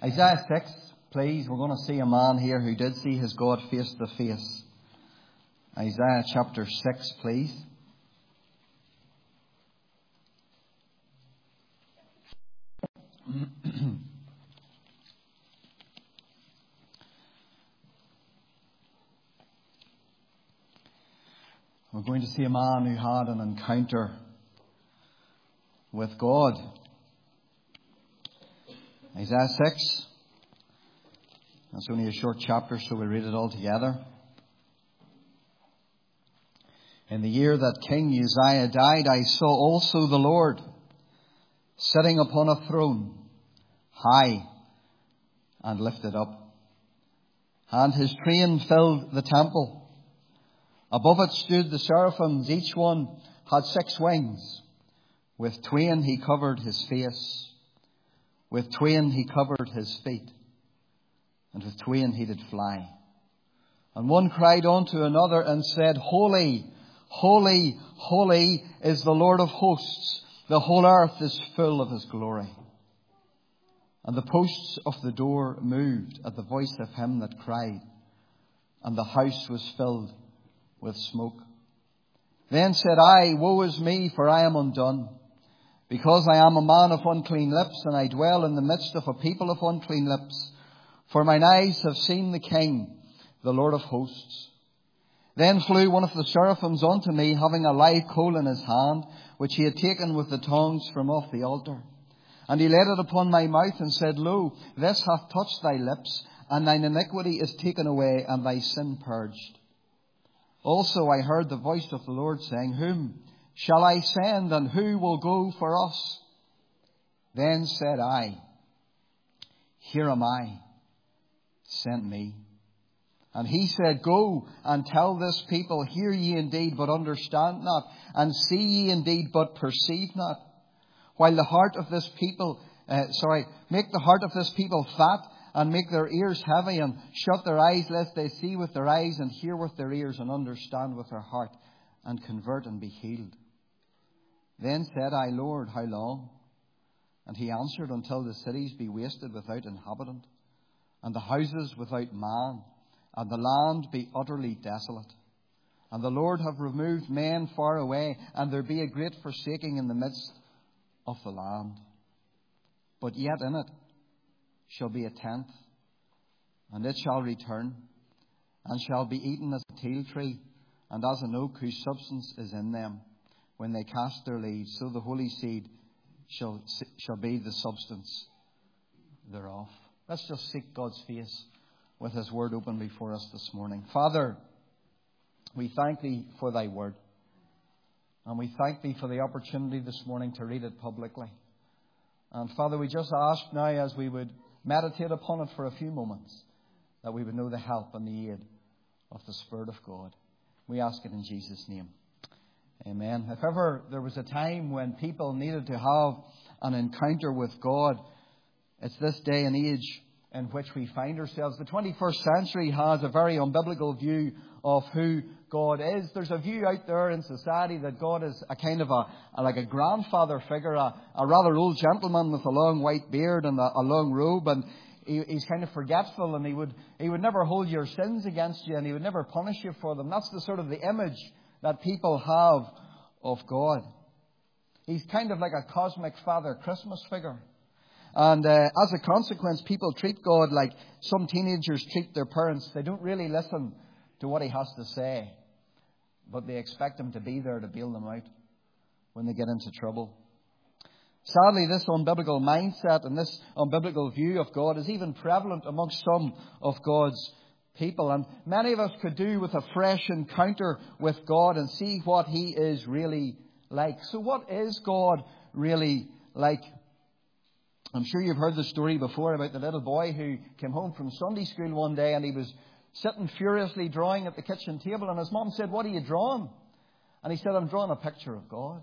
Isaiah 6, please. We're going to see a man here who did see his God face to face. Isaiah chapter 6, please. We're going to see a man who had an encounter with God. Isaiah 6. That's only a short chapter, so we'll read it all together. In the year that King Uzziah died, I saw also the Lord sitting upon a throne, high and lifted up, and his train filled the temple. Above it stood the seraphims, each one had 6 wings. With twain he covered his face, with twain he covered his feet, and with twain he did fly. And one cried unto another and said, Holy, holy, holy is the Lord of hosts. The whole earth is full of his glory. And the posts of the door moved at the voice of him that cried, and the house was filled with smoke. Then said I, Woe is me, for I am undone, because I am a man of unclean lips, and I dwell in the midst of a people of unclean lips. For mine eyes have seen the King, the Lord of hosts. Then flew one of the seraphims unto me, having a live coal in his hand, which he had taken with the tongs from off the altar. And he laid it upon my mouth, and said, Lo, this hath touched thy lips, and thine iniquity is taken away, and thy sin purged. Also I heard the voice of the Lord saying, Whom shall I send, and who will go for us? Then said I, Here am I, send me. And he said, Go and tell this people, Hear ye indeed, but understand not, and see ye indeed, but perceive not. While the heart of this people, make the heart of this people fat, and make their ears heavy, and shut their eyes, lest they see with their eyes, and hear with their ears, and understand with their heart, and convert and be healed. Then said I, Lord, how long? And he answered, Until the cities be wasted without inhabitant, and the houses without man, and the land be utterly desolate. And the Lord have removed men far away, and there be a great forsaking in the midst of the land. But yet in it shall be a tenth, and it shall return, and shall be eaten as a teil tree, and as an oak whose substance is in them, when they cast their leaves. So the holy seed shall be the substance thereof. Let's just seek God's face with his word open before us this morning. Father, we thank thee for thy word, and we thank thee for the opportunity this morning to read it publicly. And Father, we just ask now, as we would meditate upon it for a few moments, that we would know the help and the aid of the Spirit of God. We ask it in Jesus' name. Amen. If ever there was a time when people needed to have an encounter with God, it's this day and age in which we find ourselves. The 21st century has a very unbiblical view of who God is. There's a view out there in society that God is a kind of like a grandfather figure, a rather old gentleman with a long white beard and a long robe, and he's kind of forgetful, and he would never hold your sins against you, and he would never punish you for them. That's the sort of the image that people have of God. He's kind of like a cosmic Father Christmas figure. And as a consequence, people treat God like some teenagers treat their parents. They don't really listen to what he has to say, but they expect him to be there to bail them out when they get into trouble. Sadly, this unbiblical mindset and this unbiblical view of God is even prevalent amongst some of God's people. And many of us could do with a fresh encounter with God and see what he is really like. So what is God really like? I'm sure you've heard the story before about the little boy who came home from Sunday school one day, and he was sitting furiously drawing at the kitchen table, and his mum said, What are you drawing? And he said, I'm drawing a picture of God.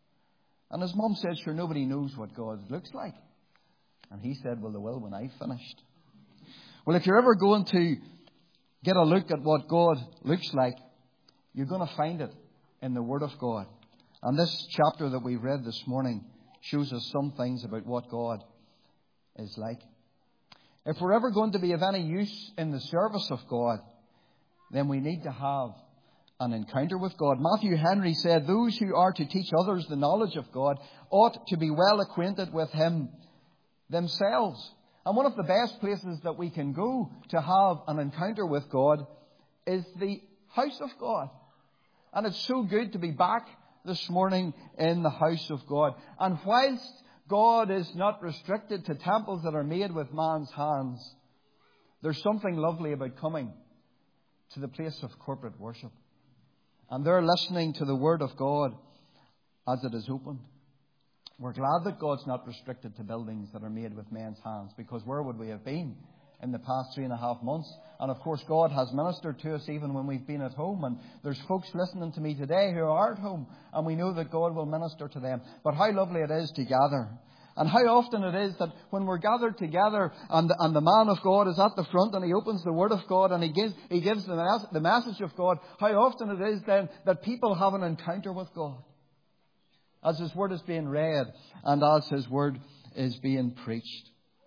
And his mum said, Sure, nobody knows what God looks like. And he said, Well, they will when I've finished. Well, if you're ever going to get a look at what God looks like, you're going to find it in the Word of God. And this chapter that we read this morning shows us some things about what God is like. If we're ever going to be of any use in the service of God, then we need to have an encounter with God. Matthew Henry said, those who are to teach others the knowledge of God ought to be well acquainted with Him themselves. And one of the best places that we can go to have an encounter with God is the house of God. And it's so good to be back this morning in the house of God. And whilst God is not restricted to temples that are made with man's hands, there's something lovely about coming to the place of corporate worship. And they're listening to the Word of God as it is opened. We're glad that God's not restricted to buildings that are made with men's hands, because where would we have been in the past 3.5 months? And of course, God has ministered to us even when we've been at home. And there's folks listening to me today who are at home, and we know that God will minister to them. But how lovely it is to gather. And how often it is that when we're gathered together and the man of God is at the front and he opens the Word of God and he gives the message of God, how often it is then that people have an encounter with God as His Word is being read and as His Word is being preached.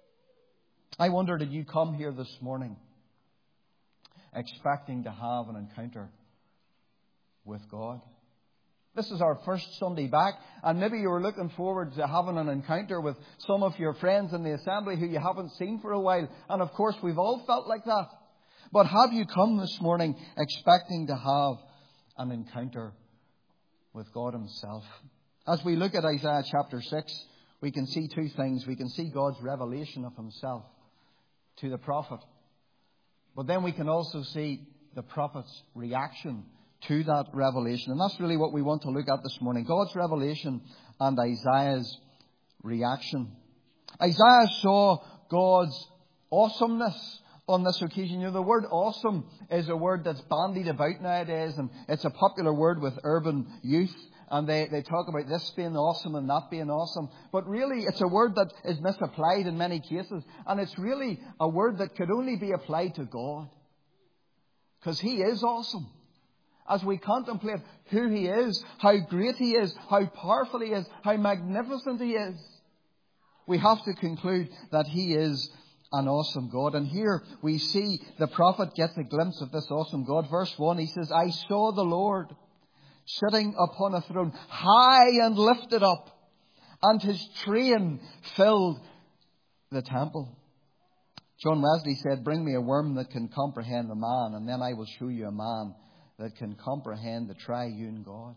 I wonder, did you come here this morning expecting to have an encounter with God? This is our first Sunday back, and maybe you were looking forward to having an encounter with some of your friends in the assembly who you haven't seen for a while. And of course, we've all felt like that. But have you come this morning expecting to have an encounter with God Himself? As we look at Isaiah chapter 6, we can see two things. We can see God's revelation of Himself to the prophet. But then we can also see the prophet's reaction to that revelation. And that's really what we want to look at this morning. God's revelation and Isaiah's reaction. Isaiah saw God's awesomeness on this occasion. You know, the word awesome is a word that's bandied about nowadays, and it's a popular word with urban youth. And they talk about this being awesome and that being awesome. But really, it's a word that is misapplied in many cases. And it's really a word that could only be applied to God. Because He is awesome. As we contemplate who He is, how great He is, how powerful He is, how magnificent He is, we have to conclude that He is an awesome God. And here we see the prophet gets a glimpse of this awesome God. Verse 1, he says, I saw the Lord sitting upon a throne, high and lifted up, and His train filled the temple. John Wesley said, bring me a worm that can comprehend the man, and then I will show you a man that can comprehend the triune God.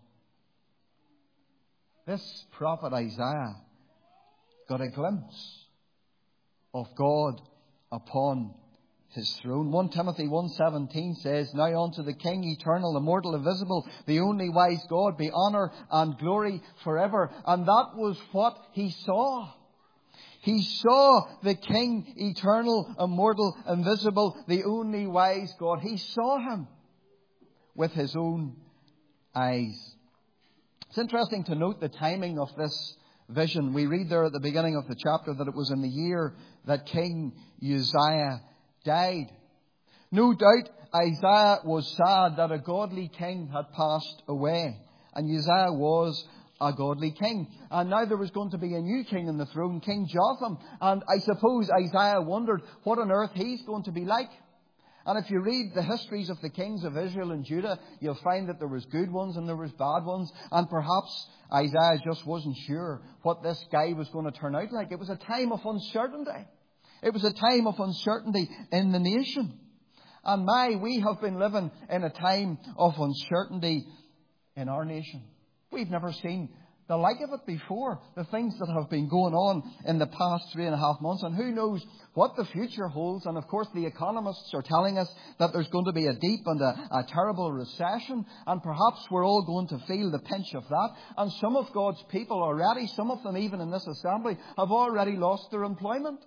This prophet Isaiah got a glimpse of God upon His throne. 1 Timothy 1:17 says, now unto the King, eternal, immortal, invisible, the only wise God, be honour and glory forever. And that was what he saw. He saw the King, eternal, immortal, invisible, the only wise God. He saw Him with his own eyes. It's interesting to note the timing of this vision. We read there at the beginning of the chapter that it was in the year that King Uzziah died. No doubt Isaiah was sad that a godly king had passed away. And Uzziah was a godly king. And now there was going to be a new king on the throne, King Jotham. And I suppose Isaiah wondered what on earth he's going to be like. And if you read the histories of the kings of Israel and Judah, you'll find that there was good ones and there was bad ones. And perhaps Isaiah just wasn't sure what this guy was going to turn out like. It was a time of uncertainty. It was a time of uncertainty in the nation. And we have been living in a time of uncertainty in our nation. We've never seen the like of it before. The things that have been going on in the past 3.5 months. And who knows what the future holds. And of course the economists are telling us that there's going to be a deep and a terrible recession. And perhaps we're all going to feel the pinch of that. And some of God's people already, some of them even in this assembly, have already lost their employment.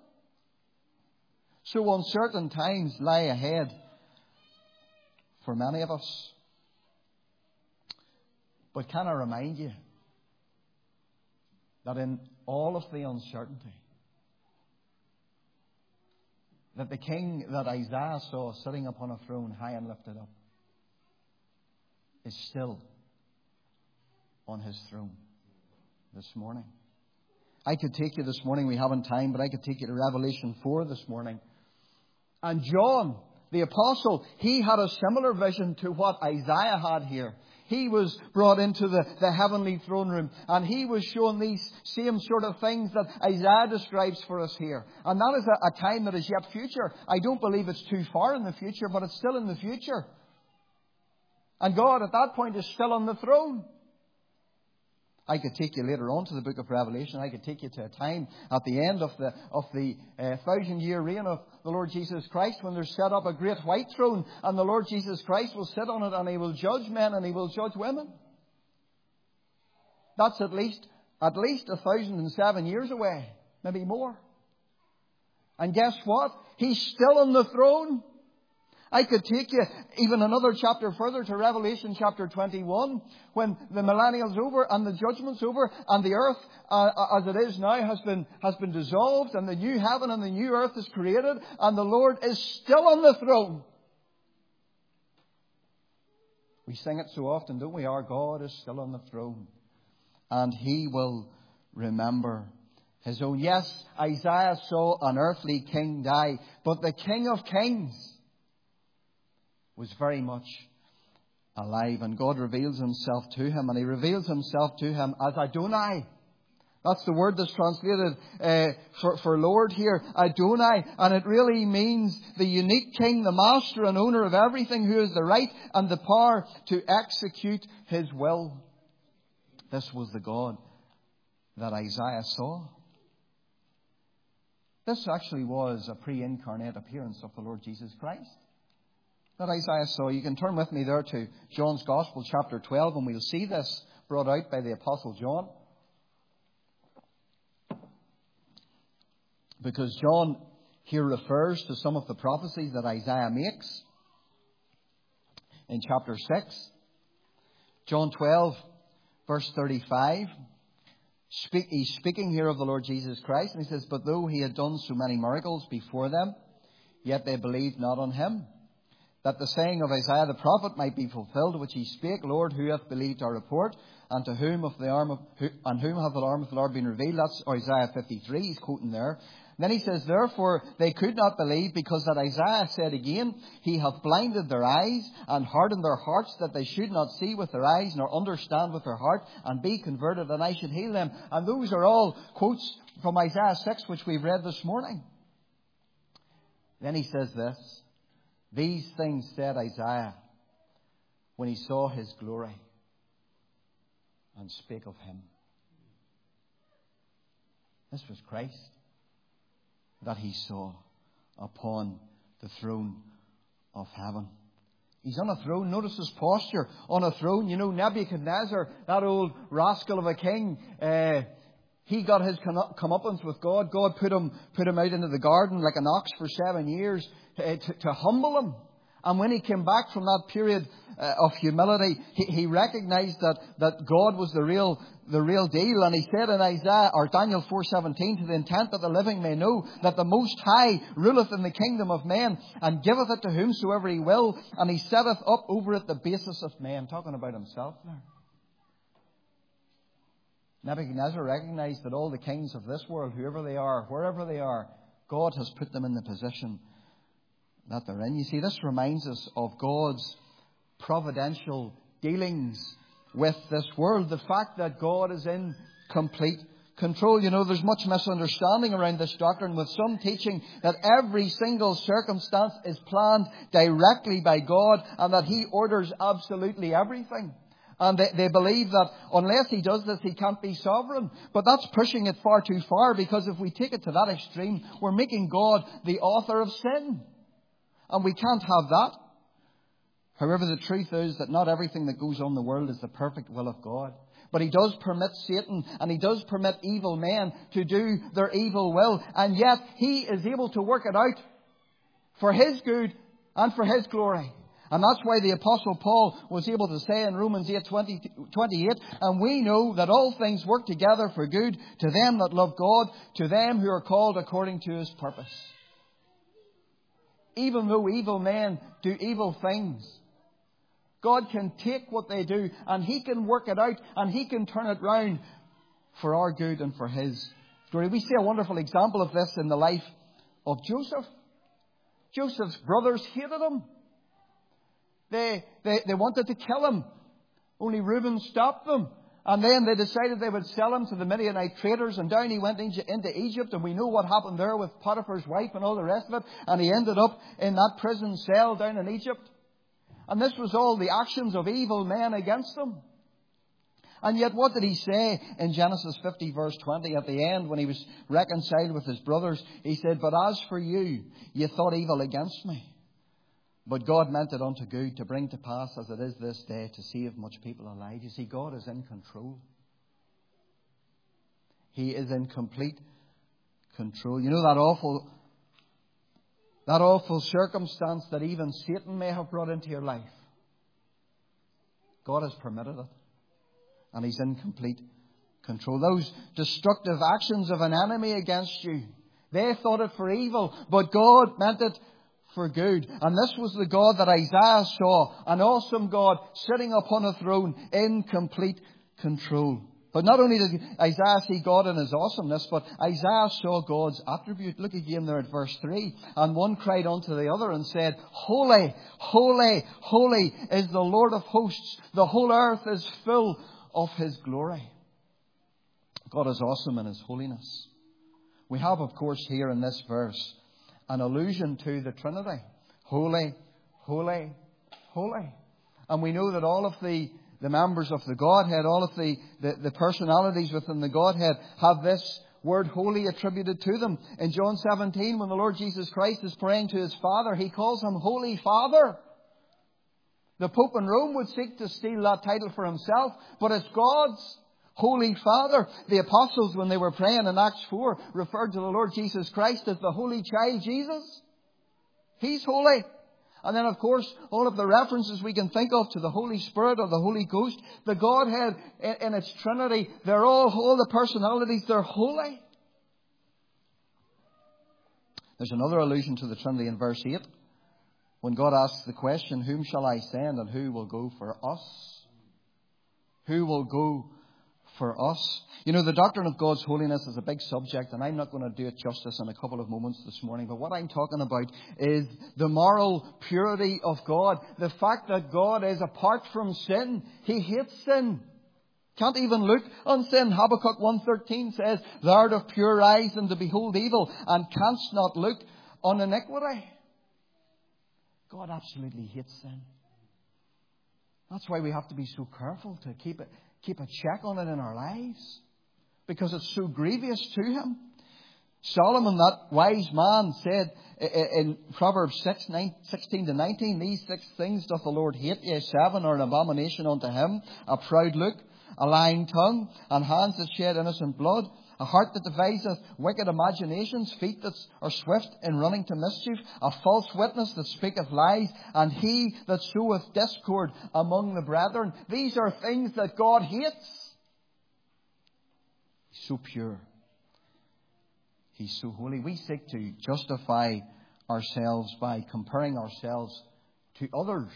So uncertain times lie ahead for many of us. But can I remind you that in all of the uncertainty, that the king that Isaiah saw sitting upon a throne high and lifted up is still on his throne this morning. I could take you this morning, we haven't time, but I could take you to Revelation 4 this morning, And John, the apostle, he had a similar vision to what Isaiah had here. He was brought into the heavenly throne room, and he was shown these same sort of things that Isaiah describes for us here. And that is a time that is yet future. I don't believe it's too far in the future, but it's still in the future. And God at that point is still on the throne. I could take you later on to the book of Revelation. I could take you to a time at the end of the 1,000-year reign of the Lord Jesus Christ, when there's set up a great white throne, and the Lord Jesus Christ will sit on it, and He will judge men and He will judge women. That's at least 1,007 years away, maybe more. And guess what? He's still on the throne. I could take you even another chapter further to Revelation chapter 21, when the millennial's over and the judgment's over, and the earth as it is now has been dissolved, and the new heaven and the new earth is created, and the Lord is still on the throne. We sing it so often, don't we? Our God is still on the throne, and He will remember His own. Yes, Isaiah saw an earthly king die, but the King of Kings was very much alive, and God reveals Himself to him, and He reveals Himself to him as Adonai. That's the word that's translated for Lord here, Adonai, and it really means the unique King, the master and owner of everything, who has the right and the power to execute His will. This was the God that Isaiah saw. This actually was a pre-incarnate appearance of the Lord Jesus Christ that Isaiah saw. You can turn with me there to John's Gospel, chapter 12, and we'll see this brought out by the Apostle John. Because John here refers to some of the prophecies that Isaiah makes in chapter 6. John 12, verse 35. He's speaking here of the Lord Jesus Christ, and he says, "But though He had done so many miracles before them, yet they believed not on Him. That the saying of Isaiah the prophet might be fulfilled, which he spake, Lord, who hath believed our report? And to whom hath the arm of the Lord been revealed?" That's Isaiah 53. He's quoting there. And then he says, "Therefore they could not believe, because that Isaiah said again, He hath blinded their eyes and hardened their hearts, that they should not see with their eyes, nor understand with their heart, and be converted, and I should heal them." And those are all quotes from Isaiah 6, which we've read this morning. Then he says this: "These things said Isaiah when he saw His glory, and spake of Him." This was Christ that he saw upon the throne of heaven. He's on a throne. Notice his posture on a throne. You know, Nebuchadnezzar, that old rascal of a king, he got his comeuppance with God. God put him out into the garden like an ox for 7 years to humble him. And when he came back from that period of humility, he recognized that God was the real deal. And he said in Daniel 4:17, "To the intent that the living may know that the Most High ruleth in the kingdom of men, and giveth it to whomsoever He will, and He setteth up over it the basis of men." Talking about himself there. Nebuchadnezzar recognized that all the kings of this world, whoever they are, wherever they are, God has put them in the position that they're in. You see, this reminds us of God's providential dealings with this world. The fact that God is in complete control. You know, there's much misunderstanding around this doctrine, with some teaching that every single circumstance is planned directly by God, and that He orders absolutely everything. And they believe that unless He does this, He can't be sovereign. But that's pushing it far too far, because if we take it to that extreme, we're making God the author of sin. And we can't have that. However, the truth is that not everything that goes on in the world is the perfect will of God. But He does permit Satan, and He does permit evil men to do their evil will. And yet He is able to work it out for His good and for His glory. And that's why the Apostle Paul was able to say in Romans 8:28, "And we know that all things work together for good to them that love God, to them who are called according to His purpose." Even though evil men do evil things, God can take what they do, and He can work it out, and He can turn it round for our good and for His glory. We see a wonderful example of this in the life of Joseph. Joseph's brothers hated him. They wanted to kill him. Only Reuben stopped them. And then they decided they would sell him to the Midianite traders. And down he went into Egypt. And we know what happened there with Potiphar's wife and all the rest of it. And he ended up in that prison cell down in Egypt. And this was all the actions of evil men against him. And yet what did he say in Genesis 50 verse 20 at the end when he was reconciled with his brothers? He said, "But as for you, you thought evil against me. But God meant it unto good to bring to pass as it is this day to save much people alive." You see, God is in control. He is in complete control. You know that awful circumstance that even Satan may have brought into your life? God has permitted it. And He's in complete control. Those destructive actions of an enemy against you, they thought it for evil, but God meant it for good. And this was the God that Isaiah saw, an awesome God sitting upon a throne in complete control. But not only did Isaiah see God in His awesomeness, but Isaiah saw God's attribute. Look again there at verse 3. "And one cried unto the other and said, Holy, holy, holy is the Lord of hosts. The whole earth is full of His glory." God is awesome in His holiness. We have, of course, here in this verse an allusion to the Trinity. Holy, holy, holy. And we know that all of the members of the Godhead, all of the personalities within the Godhead have this word holy attributed to them. In John 17, when the Lord Jesus Christ is praying to His Father, He calls Him Holy Father. The Pope in Rome would seek to steal that title for himself, but it's God's Holy Father. The apostles, when they were praying in Acts 4, referred to the Lord Jesus Christ as the Holy Child Jesus. He's holy. And then, of course, all of the references we can think of to the Holy Spirit or the Holy Ghost, the Godhead in its Trinity, they're all the personalities, they're holy. There's another allusion to the Trinity in verse 8. When God asks the question, "Whom shall I send and who will go for us?" Who will go for us? You know, the doctrine of God's holiness is a big subject, and I'm not going to do it justice in a couple of moments this morning. But what I'm talking about is the moral purity of God. The fact that God is apart from sin. He hates sin. Can't even look on sin. Habakkuk 1:13 says, "Thou art of pure eyes and to behold evil, and canst not look on iniquity." God absolutely hates sin. That's why we have to be so careful to keep a check on it in our lives, because it's so grievous to Him. Solomon, that wise man, said in Proverbs 6:16-19, "These 6 things doth the Lord hate, yea, 7 are an abomination unto Him: a proud look, a lying tongue, and hands that shed innocent blood, a heart that deviseth wicked imaginations, feet that are swift in running to mischief, a false witness that speaketh lies, and he that soweth discord among the brethren." These are things that God hates. He's so pure. He's so holy. We seek to justify ourselves by comparing ourselves to others.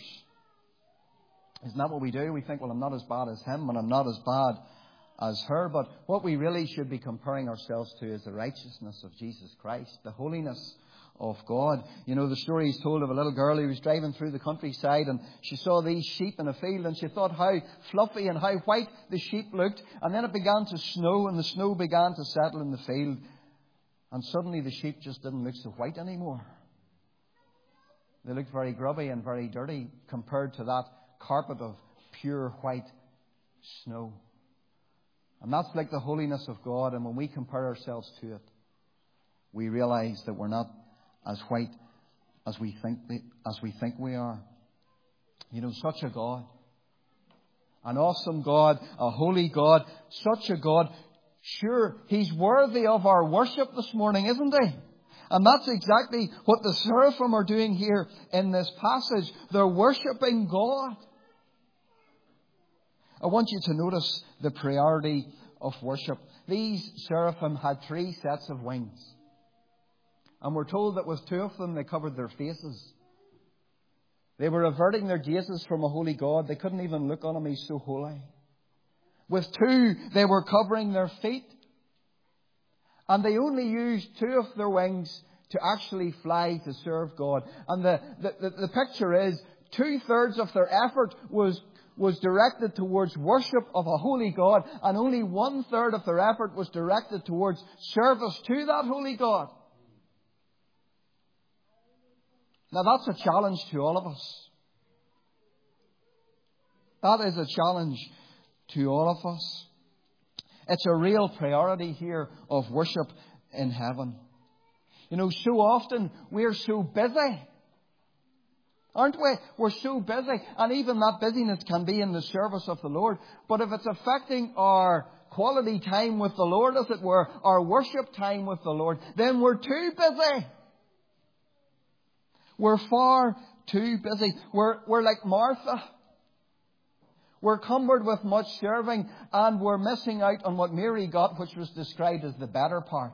Isn't that what we do? We think, well, I'm not as bad as him and I'm not as bad as her. But what we really should be comparing ourselves to is the righteousness of Jesus Christ, the holiness of God. You know, the story is told of a little girl who was driving through the countryside, and she saw these sheep in a field, and she thought how fluffy and how white the sheep looked. And then it began to snow, and the snow began to settle in the field. And suddenly the sheep just didn't look so white anymore. They looked very grubby and very dirty compared to that carpet of pure white snow. And that's like the holiness of God. And when we compare ourselves to it, we realize that we're not as white as we think we are. You know, such a God, an awesome God, a holy God, such a God. Sure, He's worthy of our worship this morning, isn't He? And that's exactly what the seraphim are doing here in this passage. They're worshipping God. I want you to notice the priority of worship. These seraphim had 3 sets of wings. And we're told that with 2 of them, they covered their faces. They were averting their gazes from a holy God. They couldn't even look on Him. He's so holy. With 2, they were covering their feet. And they only used 2 of their wings to actually fly to serve God. And the picture is 2/3 of their effort was directed towards worship of a holy God, and only 1/3 of their effort was directed towards service to that holy God. Now that's a challenge to all of us. That is a challenge to all of us. It's a real priority here of worship in heaven. You know, so often we're so busy. Aren't we? We're so busy. And even that busyness can be in the service of the Lord. But if it's affecting our quality time with the Lord, as it were, our worship time with the Lord, then we're too busy. We're far too busy. We're like Martha. We're cumbered with much serving, and we're missing out on what Mary got, which was described as the better part.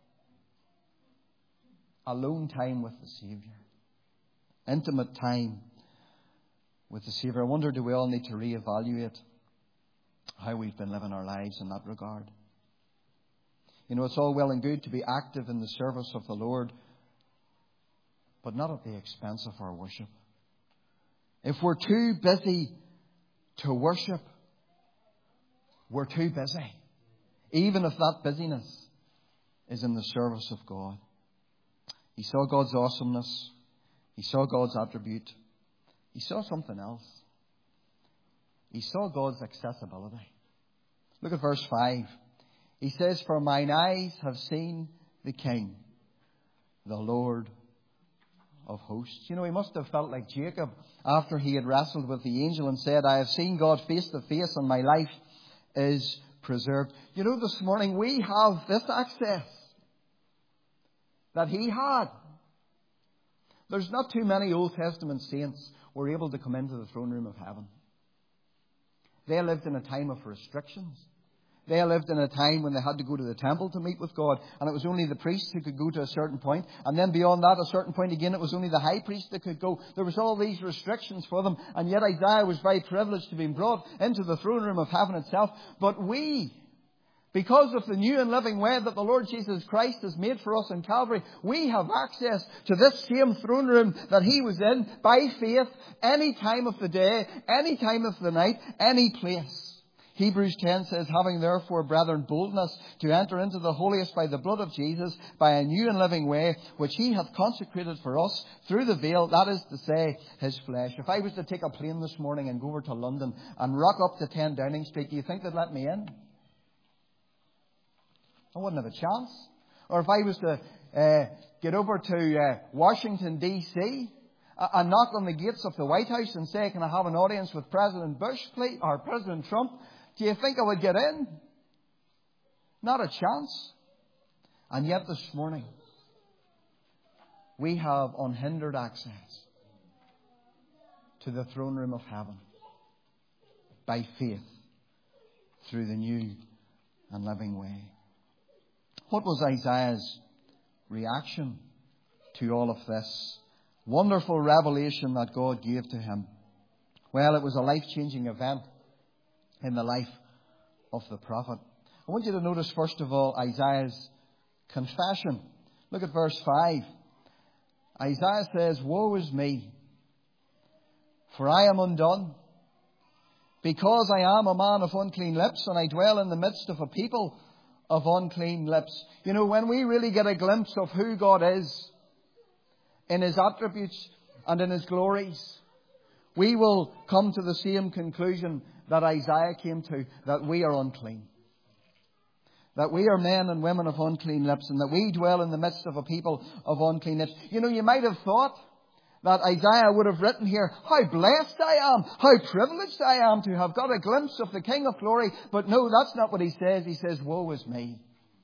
Alone time with the Saviour. Intimate time with the Saviour. I wonder, do we all need to reevaluate how we've been living our lives in that regard? You know, it's all well and good to be active in the service of the Lord, but not at the expense of our worship. If we're too busy to worship, we're too busy. Even if that busyness is in the service of God. He saw God's awesomeness. He saw God's attribute. He saw something else. He saw God's accessibility. Look at verse 5. He says, "For mine eyes have seen the King, the Lord of hosts." You know, he must have felt like Jacob after he had wrestled with the angel and said, "I have seen God face to face and my life is preserved." You know, this morning we have this access that he had. There's not too many Old Testament saints who were able to come into the throne room of heaven. They lived in a time of restrictions. They lived in a time when they had to go to the temple to meet with God, and it was only the priests who could go to a certain point. And then beyond that, a certain point again, it was only the high priest that could go. There was all these restrictions for them, and yet Isaiah was very privileged to be brought into the throne room of heaven itself. But we, because of the new and living way that the Lord Jesus Christ has made for us in Calvary, we have access to this same throne room that he was in by faith, any time of the day, any time of the night, any place. Hebrews 10 says, "Having therefore, brethren, boldness to enter into the holiest by the blood of Jesus, by a new and living way, which he hath consecrated for us through the veil, that is to say, his flesh." If I was to take a plane this morning and go over to London and rock up to 10 Downing Street, do you think they'd let me in? I wouldn't have a chance. Or if I was to get over to Washington, D.C., and knock on the gates of the White House and say, "Can I have an audience with President Bush, please, or President Trump?" Do you think I would get in? Not a chance. And yet this morning, we have unhindered access to the throne room of heaven by faith through the new and living way. What was Isaiah's reaction to all of this wonderful revelation that God gave to him? Well, it was a life-changing event in the life of the prophet. I want you to notice, first of all, Isaiah's confession. Look at verse 5. Isaiah says, "Woe is me, for I am undone, because I am a man of unclean lips, and I dwell in the midst of a people of unclean lips." You know, when we really get a glimpse of who God is in his attributes and in his glories, we will come to the same conclusion that Isaiah came to, that we are unclean. That we are men and women of unclean lips, and that we dwell in the midst of a people of unclean lips. You know, you might have thought that Isaiah would have written here, "How blessed I am, how privileged I am to have got a glimpse of the King of Glory." But no, that's not what he says. He says, "Woe is me,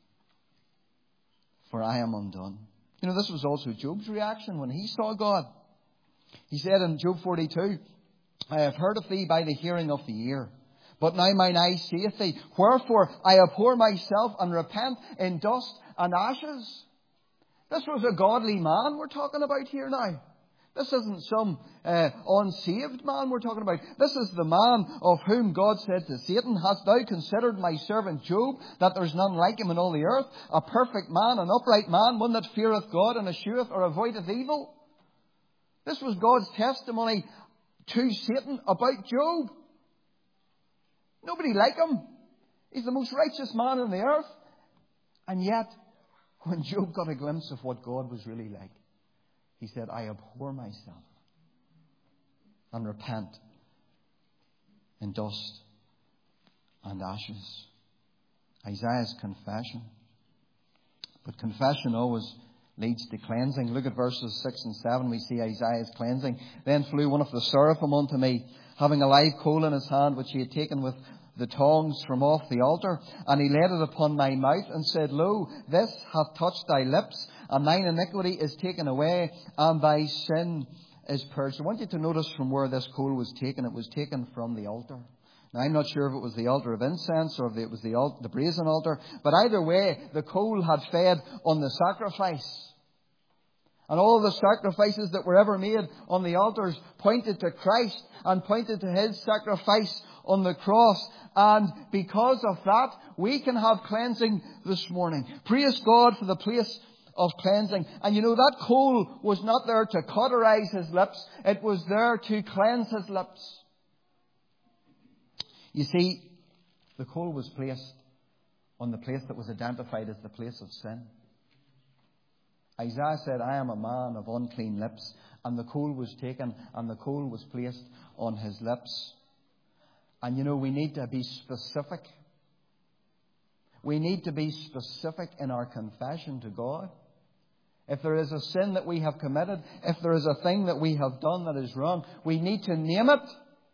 for I am undone." You know, this was also Job's reaction when he saw God. He said in Job 42, "I have heard of thee by the hearing of the ear, but now mine eye seeth thee. Wherefore I abhor myself and repent in dust and ashes." This was a godly man we're talking about here now. This isn't some unsaved man we're talking about. This is the man of whom God said to Satan, "Hast thou considered my servant Job, that there's none like him in all the earth? A perfect man, an upright man, one that feareth God and escheweth or avoideth evil." This was God's testimony to Satan about Job. Nobody like him. He's the most righteous man on the earth. And yet, when Job got a glimpse of what God was really like, he said, "I abhor myself and repent in dust and ashes." Isaiah's confession. But confession always leads to cleansing. Look at verses 6 and 7. We see Isaiah's cleansing. "Then flew one of the seraphim unto me, having a live coal in his hand, which he had taken with the tongs from off the altar. And he laid it upon my mouth, and said, Lo, this hath touched thy lips, and thine iniquity is taken away, and thy sin is purged." I want you to notice from where this coal was taken. It was taken from the altar. Now, I'm not sure if it was the altar of incense or if it was the brazen altar. But either way, the coal had fed on the sacrifice. And all of the sacrifices that were ever made on the altars pointed to Christ and pointed to His sacrifice on the cross. And because of that, we can have cleansing this morning. Praise God for the place of cleansing. And you know, that coal was not there to cauterize his lips. It was there to cleanse his lips. You see, the coal was placed on the place that was identified as the place of sin. Isaiah said, "I am a man of unclean lips." And the coal was taken and the coal was placed on his lips. And you know, we need to be specific. We need to be specific in our confession to God. If there is a sin that we have committed, if there is a thing that we have done that is wrong, we need to name it.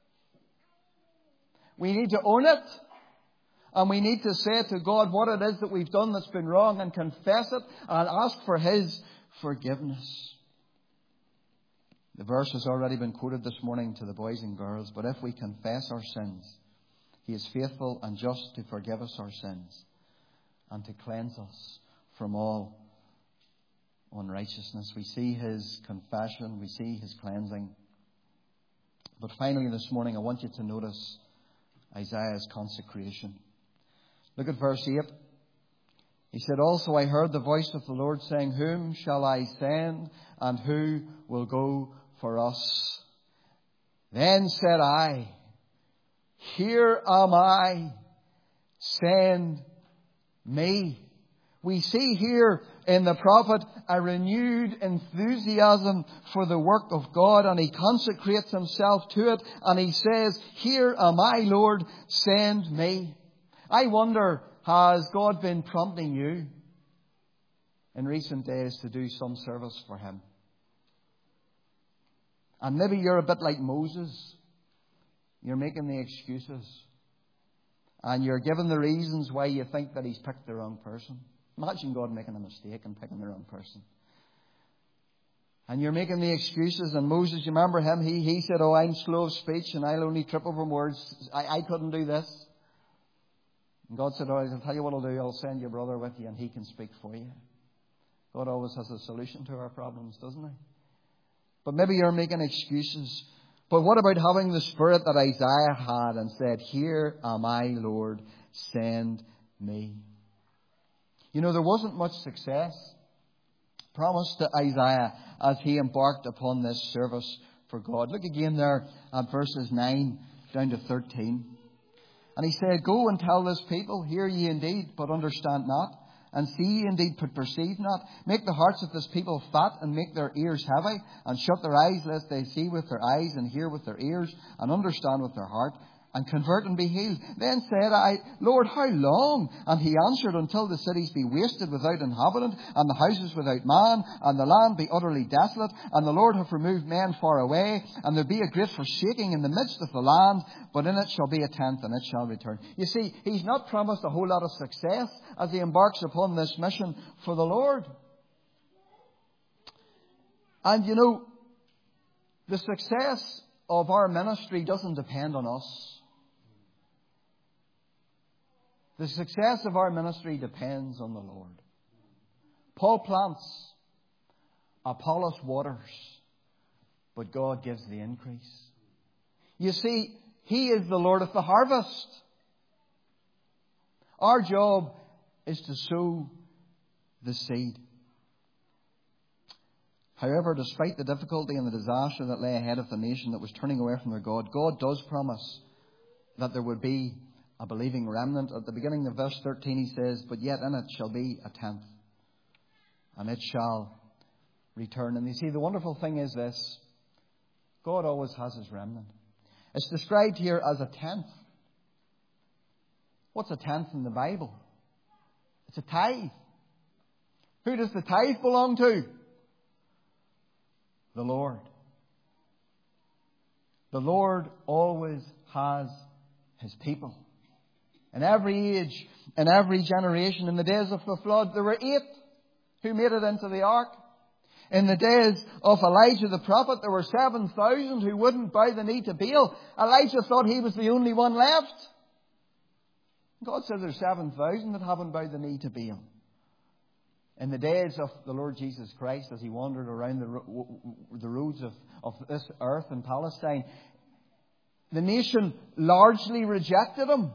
We need to own it. And we need to say to God what it is that we've done that's been wrong and confess it and ask for His forgiveness. The verse has already been quoted this morning to the boys and girls. "But if we confess our sins, He is faithful and just to forgive us our sins and to cleanse us from all unrighteousness." We see His confession. We see His cleansing. But finally this morning, I want you to notice Isaiah's consecration. Look at verse 8. He said, "Also I heard the voice of the Lord saying, Whom shall I send, and who will go for us? Then said I, Here am I, send me." We see here in the prophet a renewed enthusiasm for the work of God, and he consecrates himself to it, and he says, "Here am I, Lord, send me." I wonder, has God been prompting you in recent days to do some service for Him? And maybe you're a bit like Moses. You're making the excuses. And you're giving the reasons why you think that He's picked the wrong person. Imagine God making a mistake and picking the wrong person. And you're making the excuses. And Moses, you remember him? He said, "Oh, I'm slow of speech and I'll only trip over words. I couldn't do this." And God said, "Oh, I'll tell you what I'll do. I'll send your brother with you and he can speak for you." God always has a solution to our problems, doesn't He? But maybe you're making excuses. But what about having the spirit that Isaiah had and said, "Here am I, Lord, send me"? You know, there wasn't much success promised to Isaiah as he embarked upon this service for God. Look again there at verses 9 down to 13. "And he said, Go and tell this people, Hear ye indeed, but understand not. And see ye indeed, but perceive not. Make the hearts of this people fat, and make their ears heavy, and shut their eyes, lest they see with their eyes, and hear with their ears, and understand with their heart, and convert and be healed. Then said I, Lord, how long? And He answered, Until the cities be wasted without inhabitant, and the houses without man, and the land be utterly desolate, and the Lord have removed men far away, and there be a great forsaking in the midst of the land, but in it shall be a tenth, and it shall return." You see, He's not promised a whole lot of success as he embarks upon this mission for the Lord. And you know, the success of our ministry doesn't depend on us. The success of our ministry depends on the Lord. Paul plants, Apollos waters, but God gives the increase. You see, He is the Lord of the harvest. Our job is to sow the seed. However, despite the difficulty and the disaster that lay ahead of the nation that was turning away from their God, God does promise that there would be a believing remnant. At the beginning of verse 13 He says, "But yet in it shall be a tenth, and it shall return." And you see, the wonderful thing is this: God always has His remnant. It's described here as a tenth. What's a tenth in the Bible? It's a tithe. Who does the tithe belong to? The Lord. The Lord always has His people. In every age, in every generation, in the days of the flood, there were 8 who made it into the ark. In the days of Elijah the prophet, there were 7,000 who wouldn't bow the knee to Baal. Elijah thought he was the only one left. God says there's 7,000 that haven't bowed the knee to Baal. In the days of the Lord Jesus Christ, as He wandered around the roads of this earth in Palestine, the nation largely rejected Him.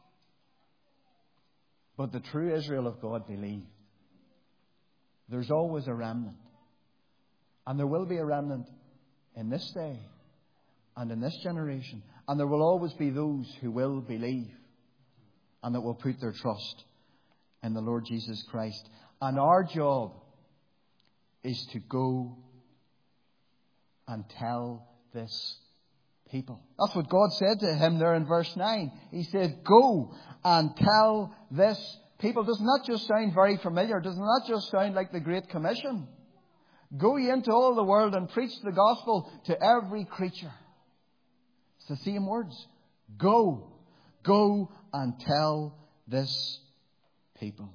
But the true Israel of God believed. There's always a remnant. And there will be a remnant in this day and in this generation. And there will always be those who will believe and that will put their trust in the Lord Jesus Christ. And our job is to go and tell this people. That's what God said to him there in verse 9. He said, "Go and tell this people." Doesn't that just sound very familiar? Doesn't that just sound like the Great Commission? Go ye into all the world and preach the gospel to every creature. It's the same words. Go. Go and tell this people.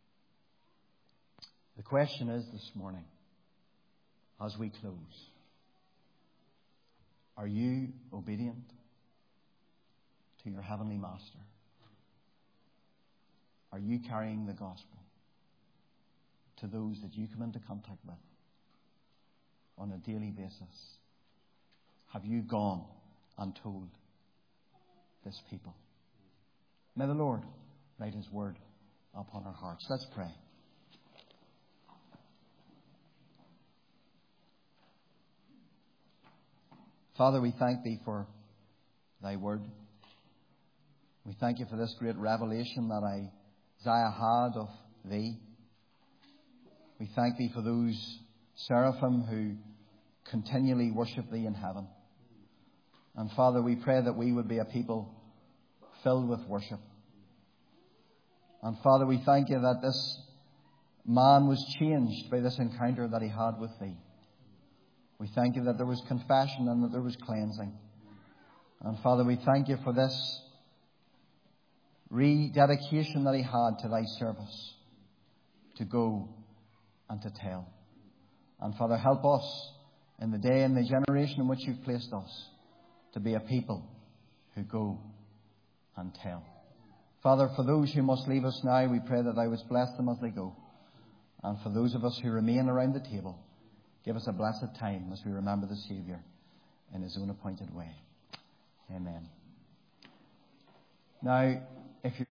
The question is this morning, as we close, are you obedient to your Heavenly Master? Are you carrying the gospel to those that you come into contact with on a daily basis? Have you gone and told this people? May the Lord write His word upon our hearts. Let's pray. Father, we thank Thee for Thy word. We thank You for this great revelation that Isaiah had of Thee. We thank Thee for those seraphim who continually worship Thee in heaven. And Father, we pray that we would be a people filled with worship. And Father, we thank You that this man was changed by this encounter that he had with Thee. We thank You that there was confession and that there was cleansing. And Father, we thank You for this rededication that he had to Thy service, to go and to tell. And Father, help us in the day and the generation in which You've placed us to be a people who go and tell. Father, for those who must leave us now, we pray that Thou wouldst bless them as they go. And for those of us who remain around the table, give us a blessed time as we remember the Saviour in His own appointed way. Amen. Now, if you